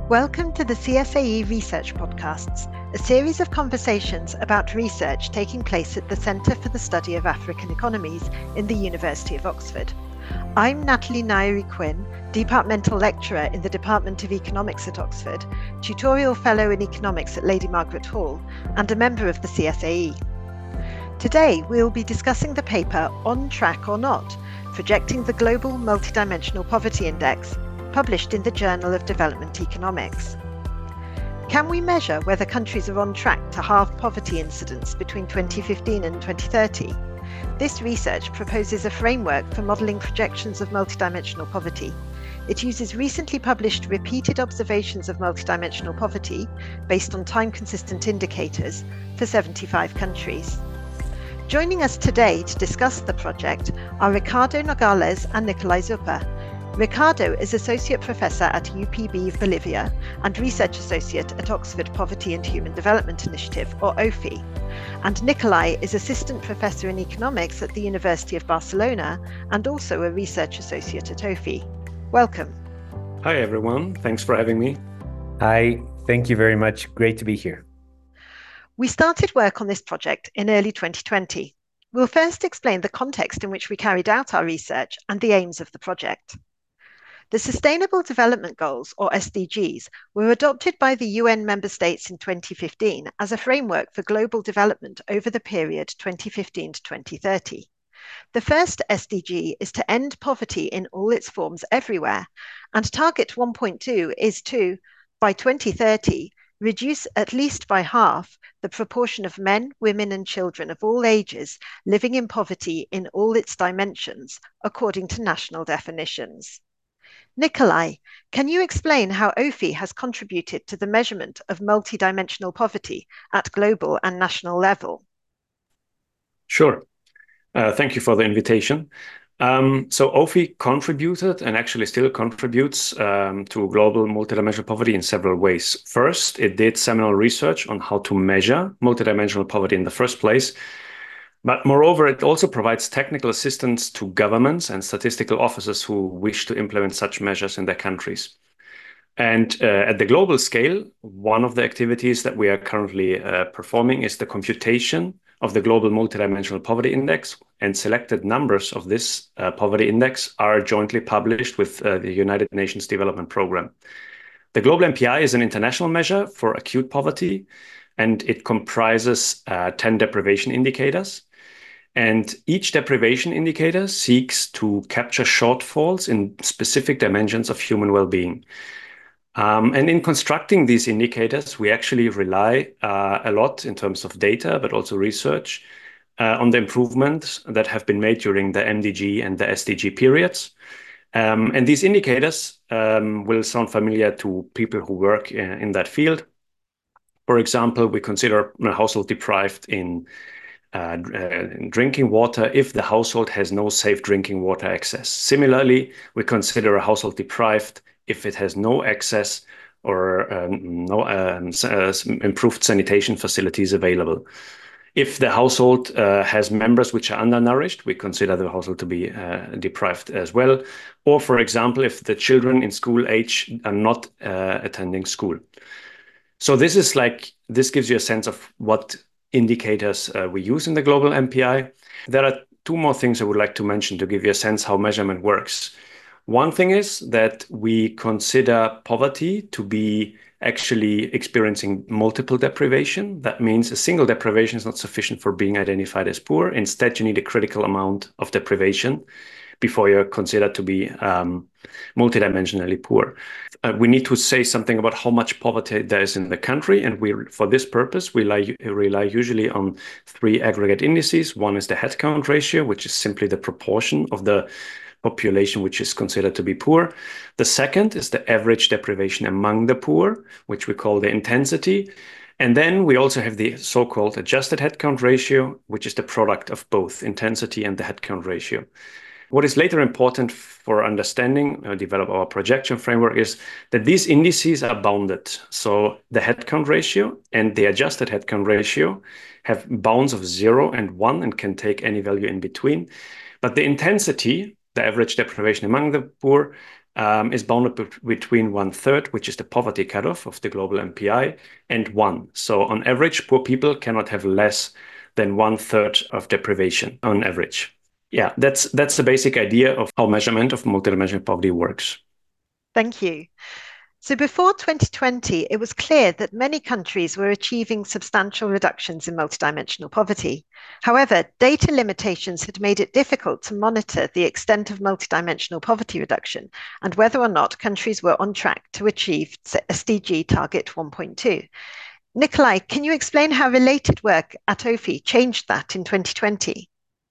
Welcome to the CSAE Research Podcasts, a series of conversations about research taking place at the Centre for the Study of African Economies in the University of Oxford. I'm Natalie Nairi Quinn, Departmental Lecturer in the Department of Economics at Oxford, Tutorial Fellow in Economics at Lady Margaret Hall, and a member of the CSAE. Today, we'll be discussing the paper On Track or Not, Projecting the Global Multidimensional Poverty Index, published in the Journal of Development Economics. Can we measure whether countries are on track to halve poverty incidence between 2015 and 2030? This research proposes a framework for modelling projections of multidimensional poverty. It uses recently published repeated observations of multidimensional poverty based on time-consistent indicators for 75 countries. Joining us today to discuss the project are Ricardo Nogales and Nicolai Zuppa. Ricardo is Associate Professor at UPB Bolivia and Research Associate at Oxford Poverty and Human Development Initiative, or OPHI. And Nicolai is Assistant Professor in Economics at the University of Barcelona and also a Research Associate at OPHI. Welcome. Hi, everyone. Thanks for having me. Hi, thank you very much. Great to be here. We started work on this project in early 2020. We'll first explain the context in which we carried out our research and the aims of the project. The Sustainable Development Goals, or SDGs, were adopted by the UN member states in 2015 as a framework for global development over the period 2015 to 2030. The first SDG is to end poverty in all its forms everywhere, and target 1.2 is to, by 2030, reduce at least by half the proportion of men, women, and children of all ages living in poverty in all its dimensions, according to national definitions. Nicolai, can you explain how OPHI has contributed to the measurement of multidimensional poverty at global and national level? Sure. Thank you for the invitation. So OPHI contributed and actually still contributes to global multidimensional poverty in several ways. First, it did seminal research on how to measure multidimensional poverty in the first place. But moreover, it also provides technical assistance to governments and statistical officers who wish to implement such measures in their countries. And at the global scale, one of the activities that we are currently performing is the computation of the Global Multidimensional Poverty Index, and selected numbers of this poverty index are jointly published with the United Nations Development Programme. The Global MPI is an international measure for acute poverty, and it comprises 10 deprivation indicators. And each deprivation indicator seeks to capture shortfalls in specific dimensions of human well-being. And in constructing these indicators, we actually rely a lot in terms of data, but also research on the improvements that have been made during the MDG and the SDG periods. And these indicators will sound familiar to people who work in that field. For example, we consider a household deprived in drinking water if the household has no safe drinking water access. Similarly, we consider a household deprived if it has no access or no improved sanitation facilities available. If the household has members which are undernourished, we consider the household to be deprived as well. Or, for example, if the children in school age are not attending school. So this gives you a sense of what indicators we use in the global MPI. There are two more things I would like to mention to give you a sense how measurement works. One thing is that we consider poverty to be actually experiencing multiple deprivation. That means a single deprivation is not sufficient for being identified as poor. Instead, you need a critical amount of deprivation before you're considered to be multidimensionally poor. We need to say something about how much poverty there is in the country, and for this purpose, we rely usually on three aggregate indices. One is the headcount ratio, which is simply the proportion of the population which is considered to be poor. The second is the average deprivation among the poor, which we call the intensity. And then we also have the so-called adjusted headcount ratio, which is the product of both intensity and the headcount ratio. What is later important for understanding, develop our projection framework, is that these indices are bounded. So the headcount ratio and the adjusted headcount ratio have bounds of 0 and 1 and can take any value in between. But the intensity, the average deprivation among the poor, is bounded between 1/3, which is the poverty cutoff of the global MPI, and 1. So on average, poor people cannot have less than 1/3 of deprivation on average. Yeah, that's the basic idea of how measurement of multidimensional poverty works. Thank you. So before 2020, it was clear that many countries were achieving substantial reductions in multidimensional poverty. However, data limitations had made it difficult to monitor the extent of multidimensional poverty reduction and whether or not countries were on track to achieve SDG target 1.2. Nikolai, can you explain how related work at OFI changed that in 2020?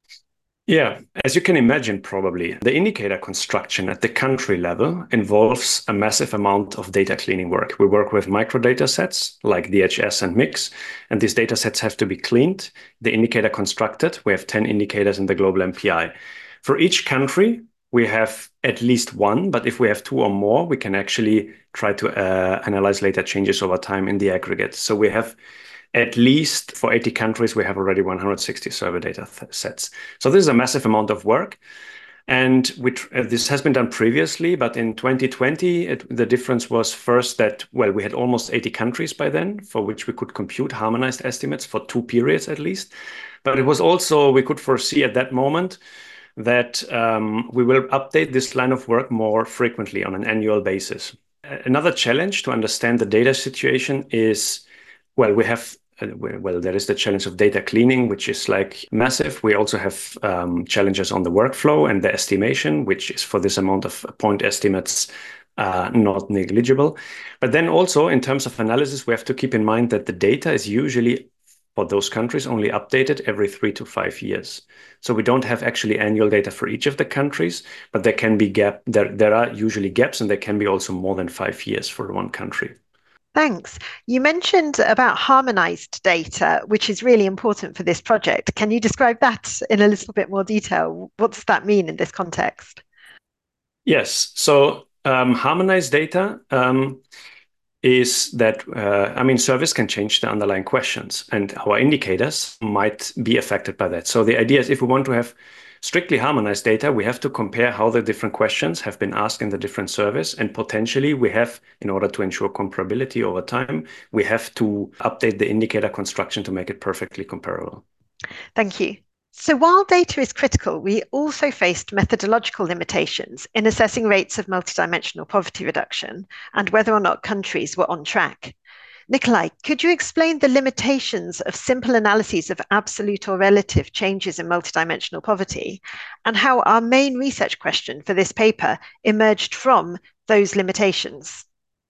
Yeah, as you can imagine, probably, the indicator construction at the country level involves a massive amount of data cleaning work. We work with micro data sets like DHS and MIX, and these data sets have to be cleaned. The indicator constructed, we have 10 indicators in the global MPI. For each country, we have at least one, but if we have two or more, we can actually try to analyze later changes over time in the aggregate. So we have at least for 80 countries, we have already 160 survey data sets. So this is a massive amount of work. And this has been done previously, but in 2020, the difference was first that, well, we had almost 80 countries by then for which we could compute harmonized estimates for 2 periods at least. But it was also, we could foresee at that moment that we will update this line of work more frequently on an annual basis. Another challenge to understand the data situation is, well, there is the challenge of data cleaning, which is like massive. We also have challenges on the workflow and the estimation, which is for this amount of point estimates not negligible. But then also in terms of analysis, we have to keep in mind that the data is usually for those countries only updated every 3 to 5 years. So we don't have actually annual data for each of the countries, but there can be there are usually gaps, and there can be also more than 5 years for one country. Thanks. You mentioned about harmonized data, which is really important for this project. Can you describe that in a little bit more detail? What does that mean in this context? Yes. So harmonized data is that, service can change the underlying questions, and our indicators might be affected by that. So the idea is if we want to have strictly harmonized data, we have to compare how the different questions have been asked in the different surveys, and potentially we have, in order to ensure comparability over time, we have to update the indicator construction to make it perfectly comparable. Thank you. So while data is critical, we also faced methodological limitations in assessing rates of multidimensional poverty reduction and whether or not countries were on track. Nikolai, could you explain the limitations of simple analyses of absolute or relative changes in multidimensional poverty and how our main research question for this paper emerged from those limitations?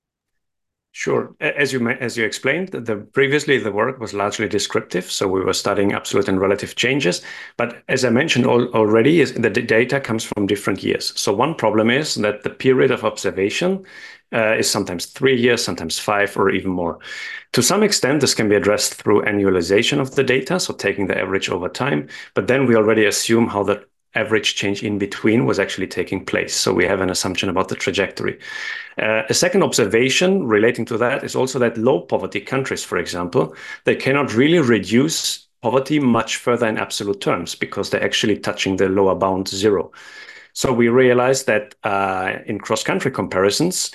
Sure. As you explained, previously the work was largely descriptive, so we were studying absolute and relative changes. But as I mentioned already, the data comes from different years. So one problem is that the period of observation is sometimes 3 years, sometimes 5, or even more. To some extent, this can be addressed through annualization of the data, so taking the average over time. But then we already assume how the average change in between was actually taking place. So we have an assumption about the trajectory. A second observation relating to that is also that low poverty countries, for example, they cannot really reduce poverty much further in absolute terms because they're actually touching the lower bound 0. So we realized that in cross-country comparisons,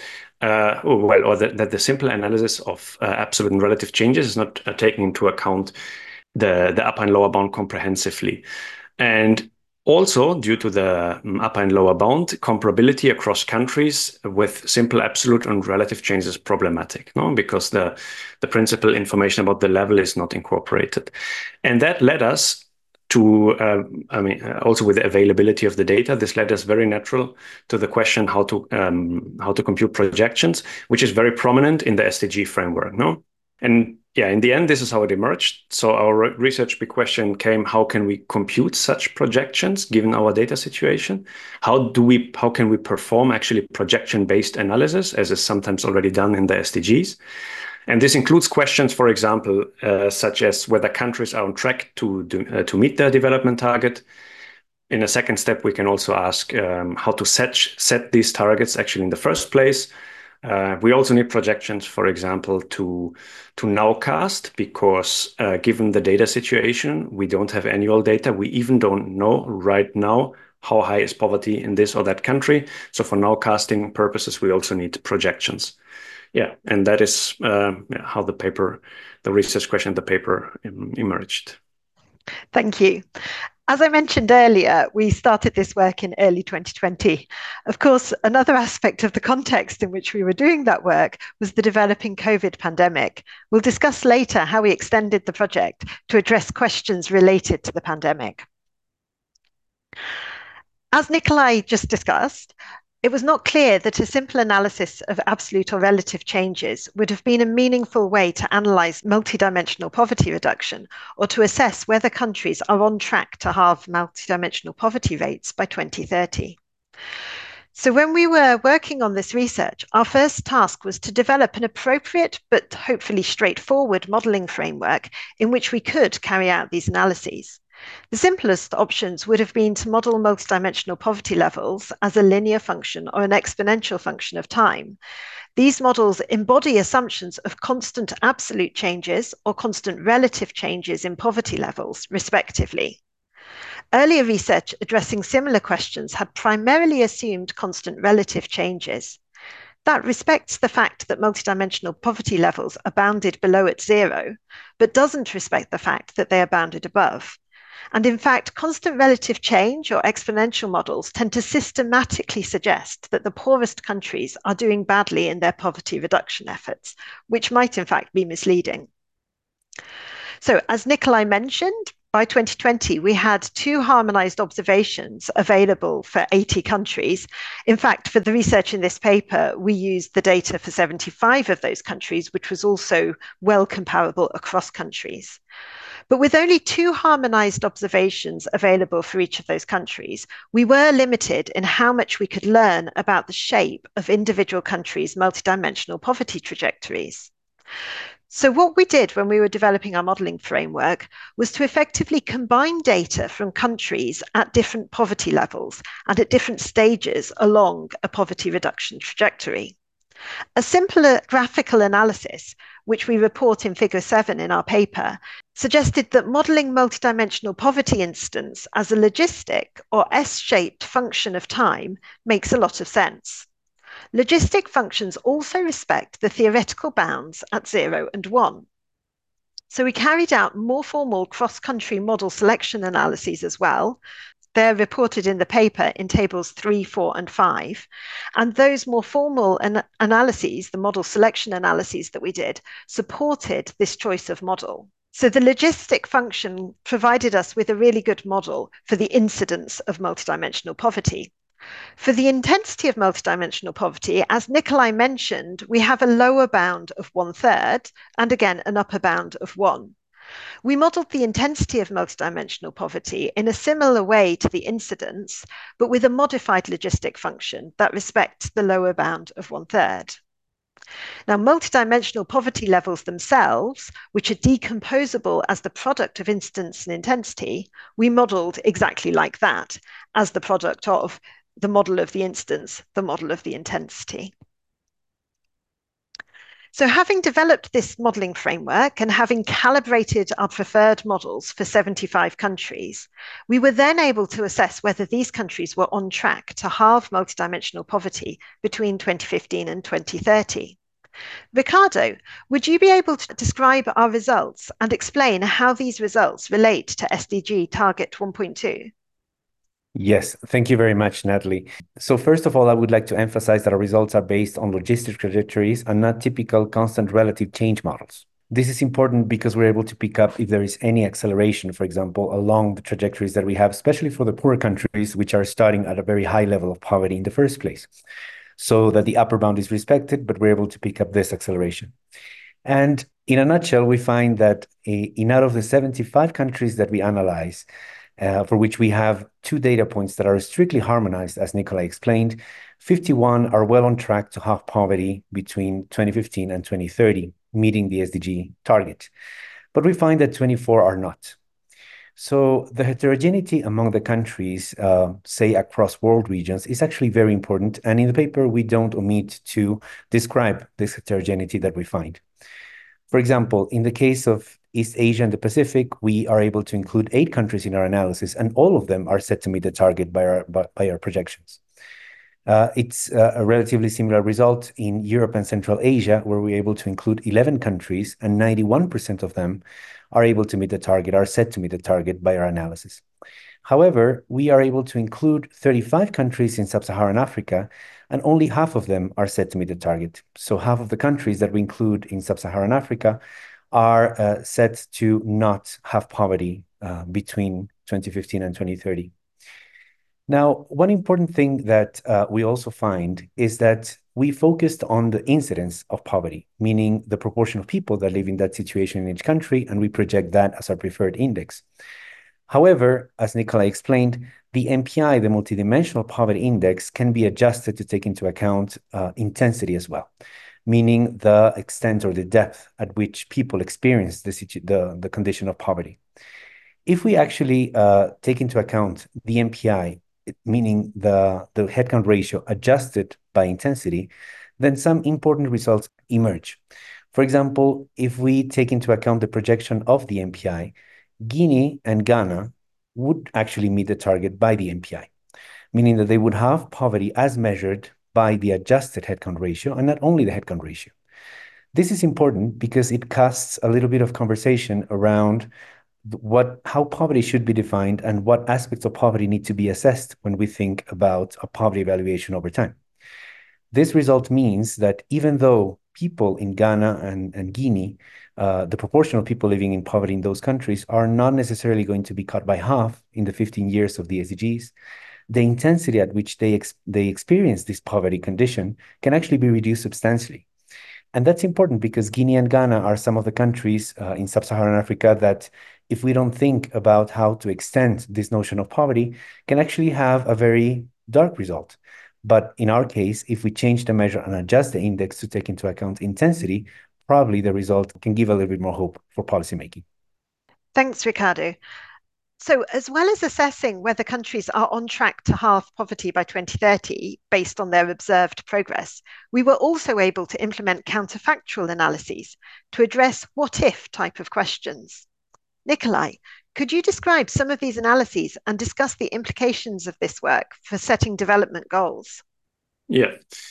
that the simple analysis of absolute and relative changes is not taking into account the upper and lower bound comprehensively. And also, due to the upper and lower bound, comparability across countries with simple absolute and relative changes is problematic, no? Because the principal information about the level is not incorporated. And that led us to, also with the availability of the data, this led us very natural to the question how to compute projections, which is very prominent in the SDG framework, no? And yeah, in the end, this is how it emerged. So our research big question came: how can we compute such projections given our data situation? How can we perform actually projection-based analysis, as is sometimes already done in the SDGs? And this includes questions, for example, such as whether countries are on track to meet their development target. In a second step, we can also ask how to set these targets actually in the first place. We also need projections, for example, to nowcast, because given the data situation, we don't have annual data. We even don't know right now how high is poverty in this or that country. So for nowcasting purposes, we also need projections. Yeah, and that is how the research question in the paper emerged. Thank you. As I mentioned earlier, we started this work in early 2020. Of course, another aspect of the context in which we were doing that work was the developing COVID pandemic. We'll discuss later how we extended the project to address questions related to the pandemic. As Nikolai just discussed, it was not clear that a simple analysis of absolute or relative changes would have been a meaningful way to analyse multidimensional poverty reduction or to assess whether countries are on track to halve multidimensional poverty rates by 2030. So when we were working on this research, our first task was to develop an appropriate but hopefully straightforward modelling framework in which we could carry out these analyses. The simplest options would have been to model multidimensional poverty levels as a linear function or an exponential function of time. These models embody assumptions of constant absolute changes or constant relative changes in poverty levels, respectively. Earlier research addressing similar questions had primarily assumed constant relative changes. That respects the fact that multidimensional poverty levels are bounded below at zero, but doesn't respect the fact that they are bounded above. And in fact, constant relative change or exponential models tend to systematically suggest that the poorest countries are doing badly in their poverty reduction efforts, which might in fact be misleading. So as Nikolai mentioned, by 2020, we had 2 harmonized observations available for 80 countries. In fact, for the research in this paper, we used the data for 75 of those countries, which was also well comparable across countries. But with only 2 harmonized observations available for each of those countries, we were limited in how much we could learn about the shape of individual countries' multidimensional poverty trajectories. So what we did when we were developing our modelling framework was to effectively combine data from countries at different poverty levels and at different stages along a poverty reduction trajectory. A simpler graphical analysis, which we report in Figure 7 in our paper, suggested that modelling multidimensional poverty incidence as a logistic or S-shaped function of time makes a lot of sense. Logistic functions also respect the theoretical bounds at 0 and 1. So we carried out more formal cross-country model selection analyses as well. They're reported in the paper in tables 3, 4, and 5. And those more formal analyses, the model selection analyses that we did, supported this choice of model. So the logistic function provided us with a really good model for the incidence of multidimensional poverty. For the intensity of multidimensional poverty, as Nikolai mentioned, we have a lower bound of 1/3 and again an upper bound of 1. We modelled the intensity of multidimensional poverty in a similar way to the incidence, but with a modified logistic function that respects the lower bound of 1/3. Now, multidimensional poverty levels themselves, which are decomposable as the product of incidence and intensity, we modelled exactly like that, as the product of the model of the incidence, the model of the intensity. So having developed this modelling framework and having calibrated our preferred models for 75 countries, we were then able to assess whether these countries were on track to halve multidimensional poverty between 2015 and 2030. Ricardo, would you be able to describe our results and explain how these results relate to SDG Target 1.2? Yes, thank you very much, Natalie. So first of all, I would like to emphasize that our results are based on logistic trajectories and not typical constant relative change models. This is important because we're able to pick up if there is any acceleration, for example, along the trajectories that we have, especially for the poor countries, which are starting at a very high level of poverty in the first place, so that the upper bound is respected, but we're able to pick up this acceleration. And in a nutshell, we find that in out of the 75 countries that we analyze, for which we have 2 data points that are strictly harmonized, as Nikolai explained, 51 are well on track to halve poverty between 2015 and 2030, meeting the SDG target. But we find that 24 are not. So the heterogeneity among the countries, say across world regions, is actually very important. And in the paper, we don't omit to describe this heterogeneity that we find. For example, in the case of East Asia and the Pacific, we are able to include 8 countries in our analysis, and all of them are set to meet the target by our projections. It's a relatively similar result in Europe and Central Asia, where we're able to include 11 countries, and 91% of them are able to meet the target, are set to meet the target by our analysis. However, we are able to include 35 countries in Sub-Saharan Africa, and only half of them are set to meet the target. So half of the countries that we include in Sub-Saharan Africa are set to not have poverty between 2015 and 2030. Now, one important thing that we also find is that we focused on the incidence of poverty, meaning the proportion of people that live in that situation in each country, and we project that as our preferred index. However, as Nikolai explained, the MPI, the multidimensional poverty index, can be adjusted to take into account intensity as well, meaning the extent or the depth at which people experience the condition of poverty. If we actually take into account the MPI, meaning the headcount ratio adjusted by intensity, then some important results emerge. For example, if we take into account the projection of the MPI, Guinea and Ghana would actually meet the target by the MPI, meaning that they would have poverty as measured by the adjusted headcount ratio and not only the headcount ratio. This is important because it casts a little bit of conversation around how poverty should be defined and what aspects of poverty need to be assessed when we think about a poverty evaluation over time. This result means that even though people in Ghana and Guinea, the proportion of people living in poverty in those countries are not necessarily going to be cut by half in the 15 years of the SDGs, the intensity at which they experience this poverty condition can actually be reduced substantially. And that's important because Guinea and Ghana are some of the countries in Sub-Saharan Africa that, if we don't think about how to extend this notion of poverty, can actually have a very dark result. But in our case, if we change the measure and adjust the index to take into account intensity, probably the result can give a little bit more hope for policymaking. Thanks, Ricardo. So, as well as assessing whether countries are on track to halve poverty by 2030 based on their observed progress, we were also able to implement counterfactual analyses to address what-if type of questions. Nikolai, could you describe some of these analyses and discuss the implications of this work for setting development goals? Yeah.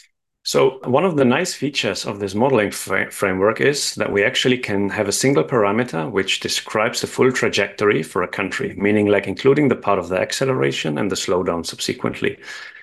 So one of the nice features of this modeling framework is that we actually can have a single parameter which describes the full trajectory for a country, meaning like including the part of the acceleration and the slowdown subsequently.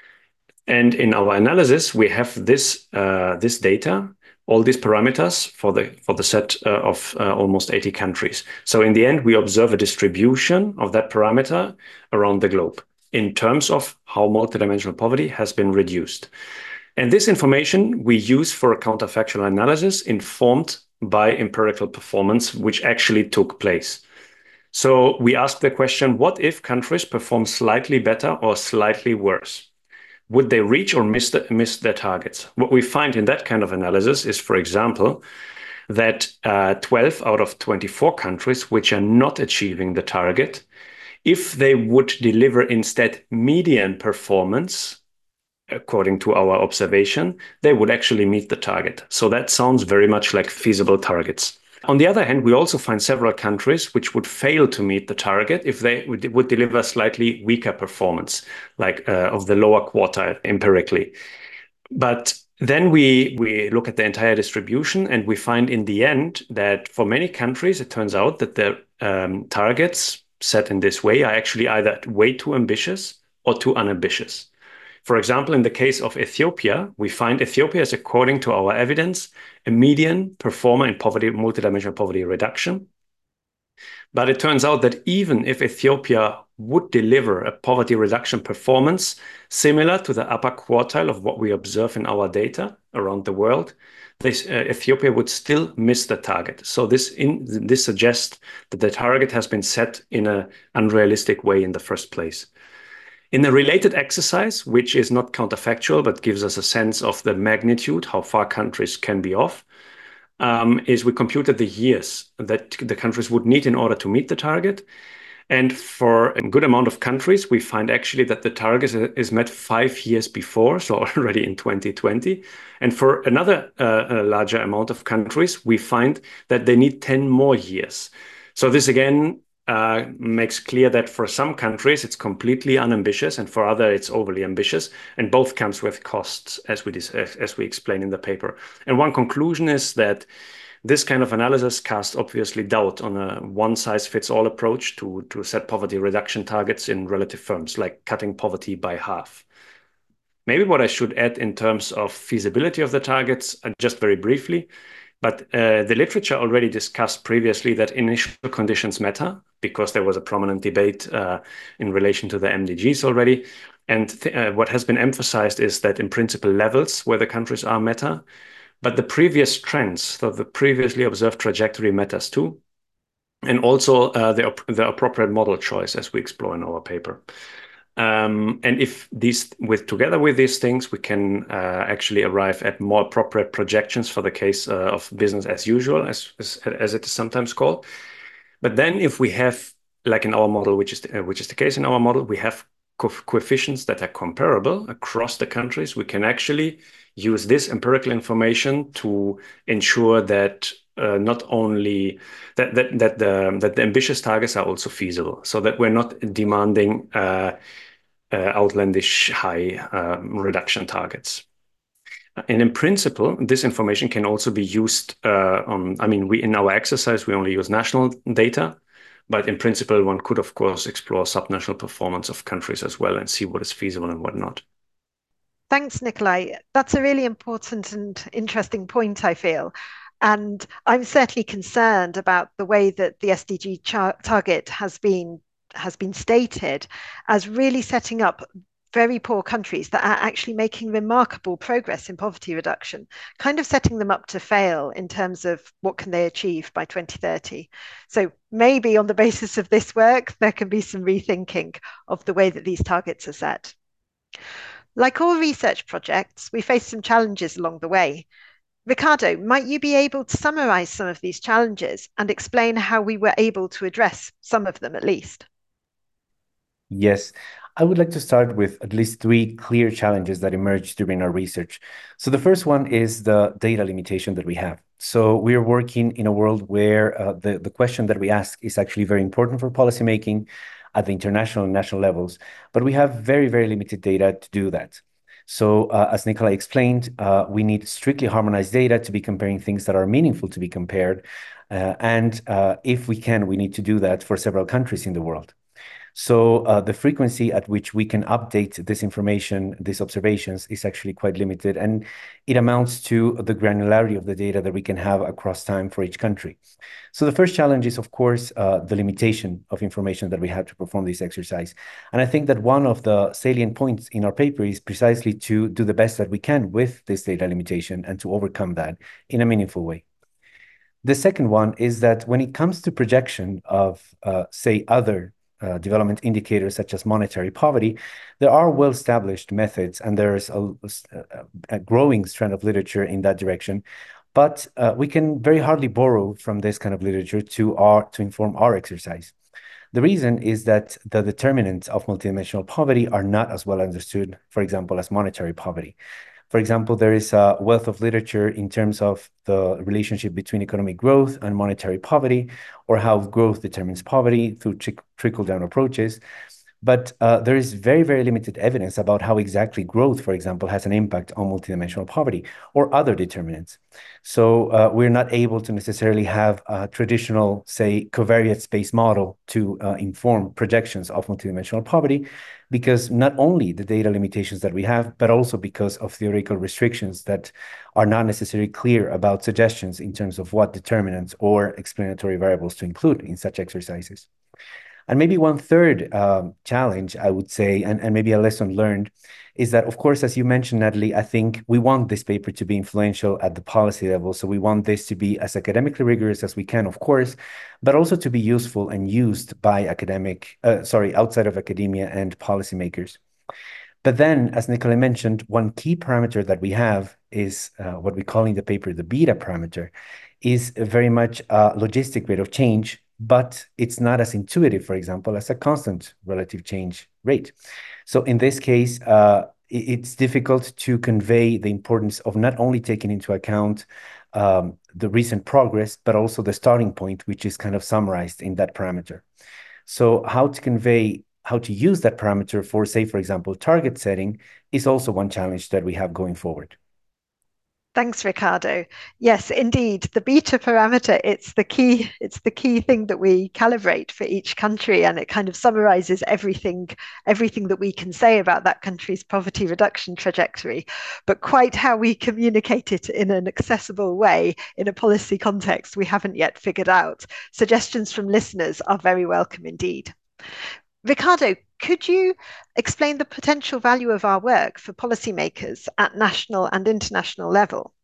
And in our analysis, we have this data, all these parameters for the set of almost 80 countries. So in the end, we observe a distribution of that parameter around the globe in terms of how multidimensional poverty has been reduced. And this information we use for a counterfactual analysis informed by empirical performance, which actually took place. So we asked the question, what if countries perform slightly better or slightly worse? Would they reach or miss their targets? What we find in that kind of analysis is, for example, that 12 out of 24 countries which are not achieving the target, if they would deliver instead median performance, according to our observation, they would actually meet the target. So that sounds very much like feasible targets. On the other hand, we also find several countries which would fail to meet the target if they would deliver slightly weaker performance, like of the lower quartile empirically. But then we look at the entire distribution and we find in the end that for many countries, it turns out that their targets set in this way are actually either way too ambitious or too unambitious. For example, in the case of Ethiopia, we find Ethiopia is, according to our evidence, a median performer in poverty, multidimensional poverty reduction. But it turns out that even if Ethiopia would deliver a poverty reduction performance similar to the upper quartile of what we observe in our data around the world, Ethiopia would still miss the target. So this suggests that the target has been set in an unrealistic way in the first place. In a related exercise, which is not counterfactual, but gives us a sense of the magnitude, how far countries can be off, is we computed the years that the countries would need in order to meet the target. And for a good amount of countries, we find actually that the target is met 5 years before, so already in 2020. And for another larger amount of countries, we find that they need 10 more years. So this again makes clear that for some countries it's completely unambitious, and for other it's overly ambitious, and both comes with costs, as we explain in the paper. And one conclusion is that this kind of analysis casts obviously doubt on a one-size-fits-all approach to set poverty reduction targets in relative terms, like cutting poverty by half. Maybe what I should add in terms of feasibility of the targets, just very briefly, but the literature already discussed previously that initial conditions matter, because there was a prominent debate in relation to the MDGs already. And what has been emphasized is that in principle levels where the countries are matter, but the previous trends, so the previously observed trajectory matters too. And also the appropriate model choice, as we explore in our paper. And if together with these things, we can actually arrive at more appropriate projections for the case of business as usual, as it is sometimes called. But then if we have, like in our model, which is the case in our model, we have coefficients that are comparable across the countries, we can actually use this empirical information to ensure that not only that the ambitious targets are also feasible, so that we're not demanding outlandish high reduction targets. And in principle, this information can also be used in our exercise, we only use national data, but in principle, one could, of course, explore subnational performance of countries as well and see what is feasible and what not. Thanks, Nikolai. That's a really important and interesting point, I feel. And I'm certainly concerned about the way that the SDG target has been stated as really setting up very poor countries that are actually making remarkable progress in poverty reduction, kind of setting them up to fail in terms of what can they achieve by 2030. So maybe on the basis of this work, there can be some rethinking of the way that these targets are set. Like all research projects, we face some challenges along the way. Ricardo, might you be able to summarize some of these challenges and explain how we were able to address some of them at least? Yes, I would like to start with at least 3 clear challenges that emerged during our research. So the first one is the data limitation that we have. So we are working in a world where the question that we ask is actually very important for policymaking at the international and national levels, but we have very, very limited data to do that. So as Nikolai explained, we need strictly harmonized data to be comparing things that are meaningful to be compared. And if we can, we need to do that for several countries in the world. So the frequency at which we can update this information, these observations, is actually quite limited, and it amounts to the granularity of the data that we can have across time for each country. So the first challenge is, of course, the limitation of information that we have to perform this exercise. And I think that one of the salient points in our paper is precisely to do the best that we can with this data limitation and to overcome that in a meaningful way. The second one is that when it comes to projection of, say, other development indicators such as monetary poverty, there are well-established methods, and there's a growing strand of literature in that direction. But we can very hardly borrow from this kind of literature to inform our exercise. The reason is that the determinants of multidimensional poverty are not as well understood, for example, as monetary poverty. For example, there is a wealth of literature in terms of the relationship between economic growth and monetary poverty, or how growth determines poverty through trickle-down approaches. But there is very, very limited evidence about how exactly growth, for example, has an impact on multidimensional poverty or other determinants. So we're not able to necessarily have a traditional, say, covariate space model to inform projections of multidimensional poverty, because not only the data limitations that we have, but also because of theoretical restrictions that are not necessarily clear about suggestions in terms of what determinants or explanatory variables to include in such exercises. And maybe one third challenge, I would say, and maybe a lesson learned, is that, of course, as you mentioned, Natalie, I think we want this paper to be influential at the policy level. So we want this to be as academically rigorous as we can, of course, but also to be useful and used by outside of academia and policymakers. But then, as Nikolai mentioned, one key parameter that we have is what we call in the paper the beta parameter, is very much a logistic rate of change but it's not as intuitive, for example, as a constant relative change rate. So in this case, it's difficult to convey the importance of not only taking into account the recent progress, but also the starting point, which is kind of summarized in that parameter. So how to use that parameter for, say, for example, target setting is also one challenge that we have going forward. Thanks, Ricardo. Yes, indeed, the beta parameter, it's the key thing that we calibrate for each country, and it kind of summarizes everything that we can say about that country's poverty reduction trajectory. But quite how we communicate it in an accessible way in a policy context, we haven't yet figured out. Suggestions from listeners are very welcome indeed. Ricardo, could you explain the potential value of our work for policymakers at national and international level?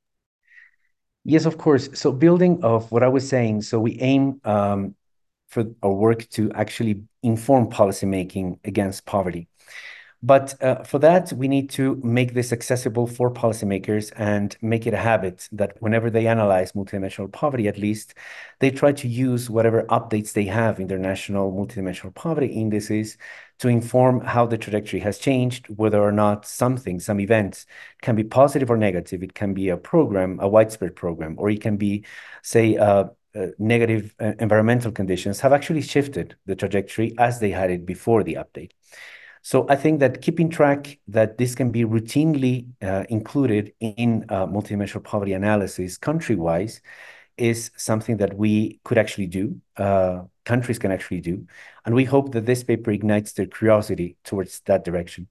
Yes, of course. So building off what I was saying, so we aim for our work to actually inform policymaking against poverty. But for that, we need to make this accessible for policymakers and make it a habit that whenever they analyze multidimensional poverty, at least, they try to use whatever updates they have in their national multidimensional poverty indices to inform how the trajectory has changed, whether or not some events can be positive or negative. It can be a program, a widespread program, or it can be, say, negative environmental conditions have actually shifted the trajectory as they had it before the update. So I think that keeping track that this can be routinely included in multidimensional poverty analysis country-wise is something that we could actually do, countries can actually do. And we hope that this paper ignites their curiosity towards that direction.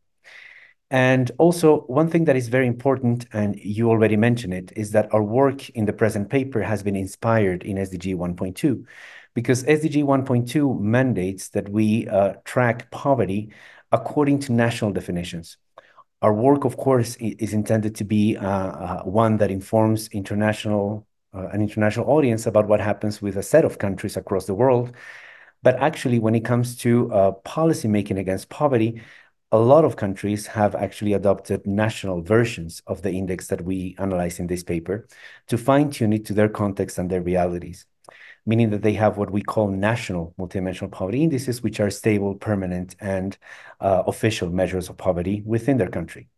And also, one thing that is very important, and you already mentioned it, is that our work in the present paper has been inspired in SDG 1.2, because SDG 1.2 mandates that we track poverty according to national definitions. Our work, of course, is intended to be one that informs an international audience about what happens with a set of countries across the world. But actually, when it comes to policy making against poverty, a lot of countries have actually adopted national versions of the index that we analyze in this paper to fine-tune it to their context and their realities, meaning that they have what we call national multidimensional poverty indices, which are stable, permanent, and official measures of poverty within their country.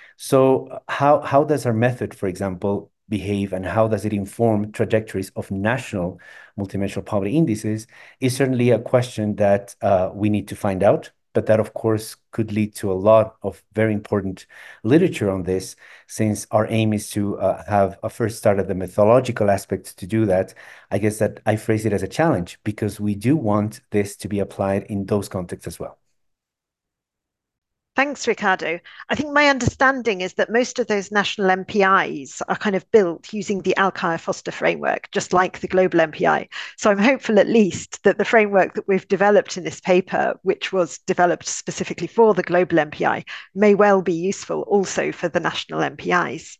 So how does our method, for example, behave, and how does it inform trajectories of national multidimensional poverty indices is certainly a question that we need to find out. But that, of course, could lead to a lot of very important literature on this, since our aim is to have a first start at the methodological aspects to do that. I guess that I phrase it as a challenge, because we do want this to be applied in those contexts as well. Thanks, Ricardo. I think my understanding is that most of those national MPIs are kind of built using the Alkire-Foster framework, just like the global MPI. So I'm hopeful at least that the framework that we've developed in this paper, which was developed specifically for the global MPI, may well be useful also for the national MPIs.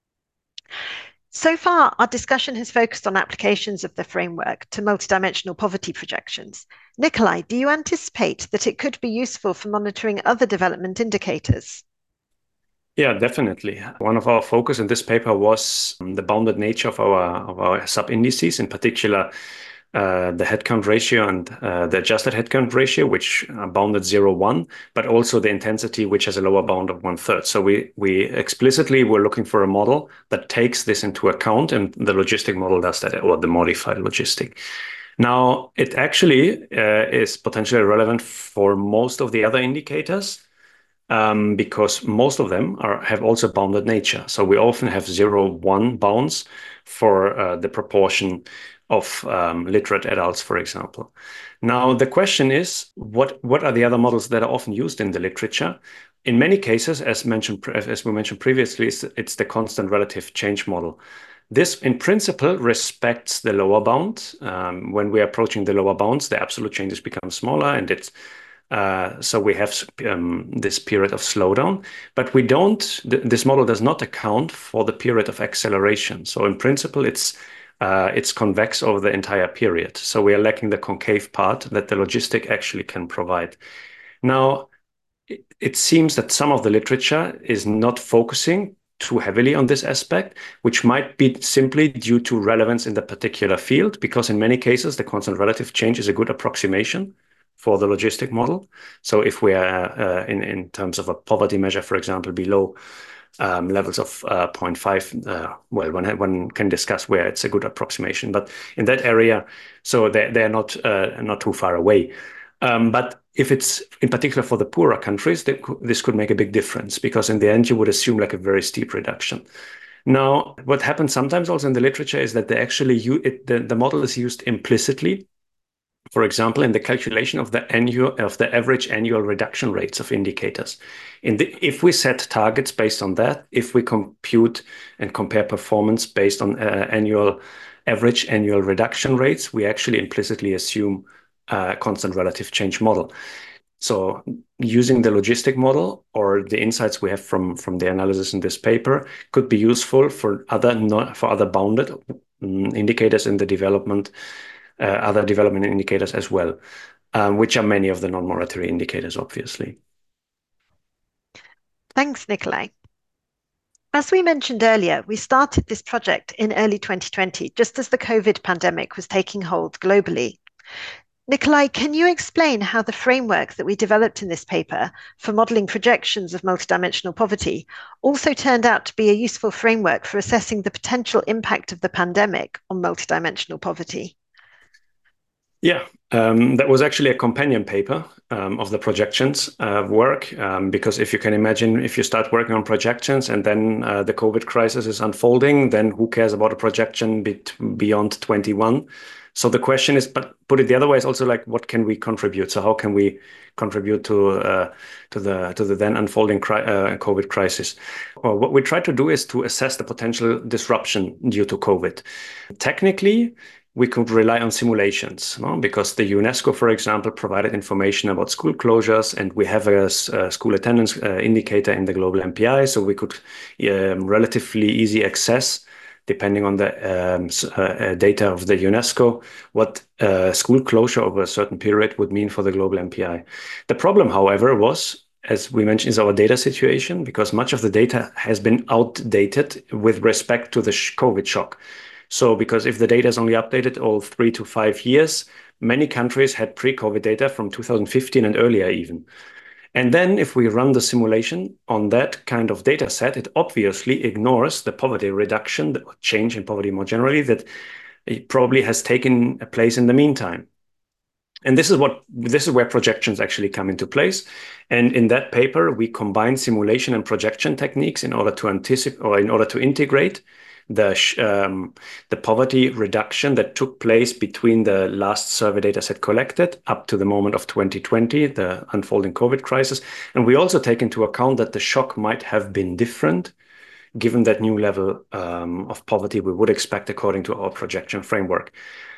So far, our discussion has focused on applications of the framework to multidimensional poverty projections. Nikolai, do you anticipate that it could be useful for monitoring other development indicators? Yeah, definitely. One of our focus in this paper was the bounded nature of our sub-indices, in particular the headcount ratio and the adjusted headcount ratio, which are bounded 0,1, but also the intensity, which has a lower bound of 1/3. So we explicitly were looking for a model that takes this into account, and the logistic model does that, or the modified logistic. Now, it actually is potentially relevant for most of the other indicators, because most of them have also bounded nature. So we often have 0,1 bounds for the proportion of literate adults, for example. Now, the question is, what are the other models that are often used in the literature? In many cases, as we mentioned previously, it's the constant relative change model. This, in principle, respects the lower bound. When we are approaching the lower bounds, the absolute changes become smaller, and so we have this period of slowdown. But we don't. This model does not account for the period of acceleration. So, in principle, it's convex over the entire period. So we are lacking the concave part that the logistic actually can provide. Now, it seems that some of the literature is not focusing too heavily on this aspect, which might be simply due to relevance in the particular field, because in many cases, the constant relative change is a good approximation for the logistic model. So if we are in terms of a poverty measure, for example, below levels of 0.5, well, one can discuss where it's a good approximation, but in that area, so they're not too far away. But if it's in particular for the poorer countries, this could make a big difference, because in the end, you would assume like a very steep reduction. Now, what happens sometimes also in the literature is that they actually the model is used implicitly. For example, in the calculation of the average annual reduction rates of indicators. If we set targets based on that, if we compute and compare performance based on average annual reduction rates, we actually implicitly assume a constant relative change model. So using the logistic model or the insights we have from the analysis in this paper could be useful for other bounded indicators in the development. Other development indicators as well, which are many of the non-monetary indicators, obviously. Thanks, Nikolai. As we mentioned earlier, we started this project in early 2020, just as the COVID pandemic was taking hold globally. Nikolai, can you explain how the framework that we developed in this paper for modelling projections of multidimensional poverty also turned out to be a useful framework for assessing the potential impact of the pandemic on multidimensional poverty? Yeah, that was actually a companion paper of the projections work, because if you can imagine, if you start working on projections and then the COVID crisis is unfolding, then who cares about a projection beyond 21? So the question is, but put it the other way, is also like, what can we contribute? So how can we contribute to the then unfolding COVID crisis? Well, what we try to do is to assess the potential disruption due to COVID. Technically, we could rely on simulations, because the UNESCO, for example, provided information about school closures, and we have a school attendance indicator in the global MPI, so we could relatively easy access, depending on the data of the UNESCO, what school closure over a certain period would mean for the global MPI. The problem, however, was, as we mentioned, is our data situation, because much of the data has been outdated with respect to the COVID shock. So because if the data is only updated all 3 to 5 years, many countries had pre-COVID data from 2015 and earlier even. And then if we run the simulation on that kind of data set, it obviously ignores the poverty reduction, the change in poverty more generally, that it probably has taken place in the meantime. And this is where projections actually come into place. And in that paper, we combine simulation and projection techniques in order to anticipate, or in order to integrate the poverty reduction that took place between the last survey data set collected up to the moment of 2020, the unfolding COVID crisis. And we also take into account that the shock might have been different given that new level of poverty we would expect according to our projection framework.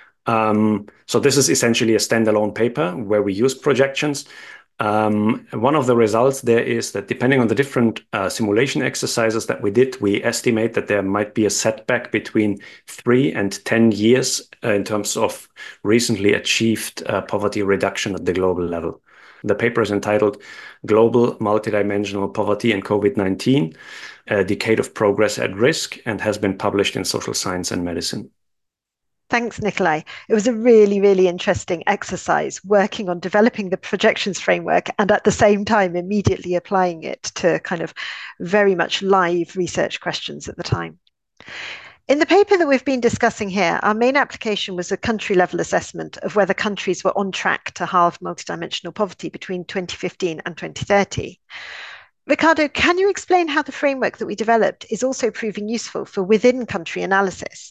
So this is essentially a standalone paper where we use projections. One of the results there is that depending on the different simulation exercises that we did, we estimate that there might be a setback between 3 and 10 years in terms of recently achieved poverty reduction at the global level. The paper is entitled Global Multidimensional Poverty and COVID-19, a Decade of Progress at Risk, and has been published in Social Science and Medicine. Thanks, Nikolai. It was a really, really interesting exercise working on developing the projections framework and at the same time immediately applying it to kind of very much live research questions at the time. In the paper that we've been discussing here, our main application was a country level assessment of whether countries were on track to halve multidimensional poverty between 2015 and 2030. Ricardo, can you explain how the framework that we developed is also proving useful for within country analysis?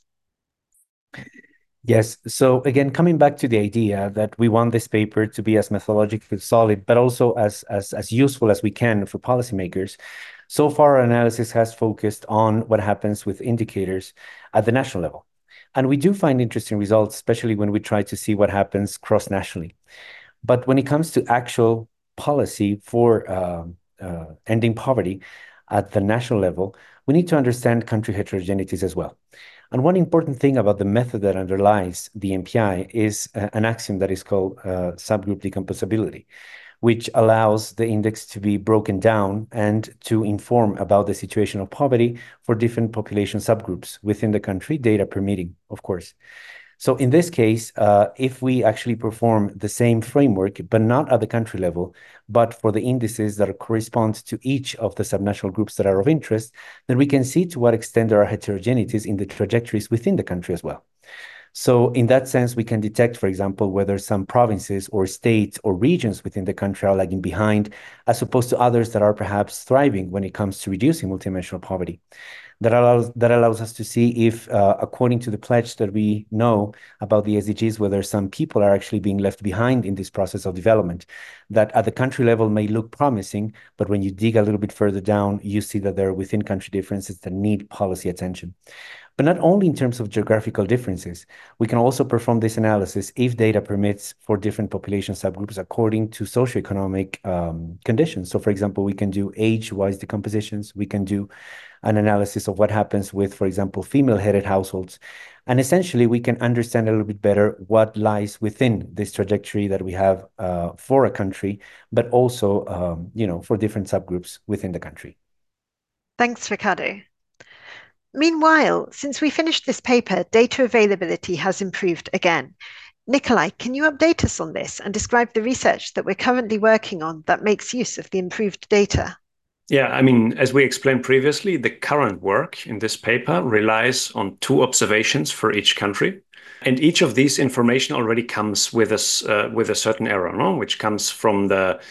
Yes. So again, coming back to the idea that we want this paper to be as methodologically solid, but also as useful as we can for policymakers. So far, our analysis has focused on what happens with indicators at the national level. And we do find interesting results, especially when we try to see what happens cross-nationally. But when it comes to actual policy for ending poverty at the national level, we need to understand country heterogeneities as well. And one important thing about the method that underlies the MPI is an axiom that is called subgroup decomposability, which allows the index to be broken down and to inform about the situation of poverty for different population subgroups within the country, data permitting, of course. So in this case, if we actually perform the same framework, but not at the country level, but for the indices that correspond to each of the subnational groups that are of interest, then we can see to what extent there are heterogeneities in the trajectories within the country as well. So in that sense, we can detect, for example, whether some provinces or states or regions within the country are lagging behind, as opposed to others that are perhaps thriving when it comes to reducing multidimensional poverty. That allows us to see if, according to the pledge that we know about the SDGs, whether some people are actually being left behind in this process of development, that at the country level may look promising, but when you dig a little bit further down, you see that there are within country differences that need policy attention. But not only in terms of geographical differences, we can also perform this analysis if data permits for different population subgroups according to socioeconomic conditions. So for example, we can do age-wise decompositions. We can do an analysis of what happens with, for example, female-headed households. And essentially, we can understand a little bit better what lies within this trajectory that we have for a country, but also, for different subgroups within the country. Thanks, Ricardo. Meanwhile, since we finished this paper, data availability has improved again. Nikolai, can you update us on this and describe the research that we're currently working on that makes use of the improved data? Yeah, I mean, as we explained previously, the current work in this paper relies on 2 observations for each country. And each of these information already comes with a certain error, no? Which comes from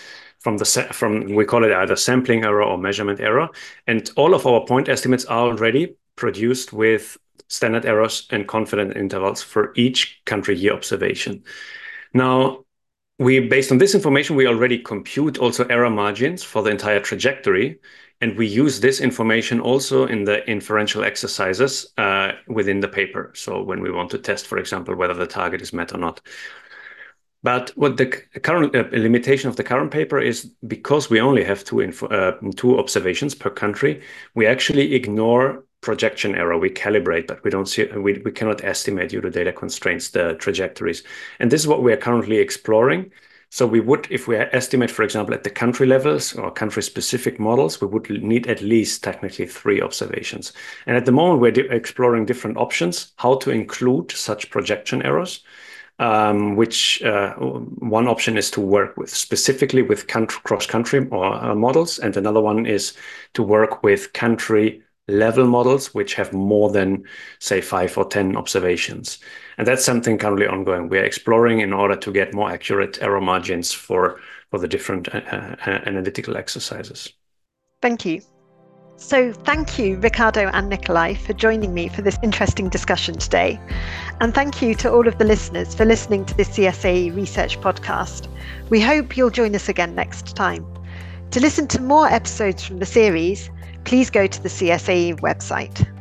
we call it either sampling error or measurement error. And all of our point estimates are already produced with standard errors and confidence intervals for each country year observation. Now, based on this information, we already compute also error margins for the entire trajectory. And we use this information also in the inferential exercises within the paper. So when we want to test, for example, whether the target is met or not. But what the current limitation of the current paper is, because we only have 2 observations per country, we actually ignore projection error. We calibrate, but we don't see, we cannot estimate due to data constraints the trajectories. And this is what we are currently exploring. So we would, if we estimate, for example, at the country levels or country-specific models, we would need at least technically 3 observations. And at the moment, we're exploring different options, how to include such projection errors. Which one option is to work specifically with cross-country or models, and another one is to work with country-level models, which have more than, say, 5 or 10 observations. And that's something currently ongoing. We're exploring in order to get more accurate error margins for the different analytical exercises. Thank you. So thank you, Ricardo and Nikolai, for joining me for this interesting discussion today. And thank you to all of the listeners for listening to this CSAE Research podcast. We hope you'll join us again next time. To listen to more episodes from the series, please go to the CSAE website.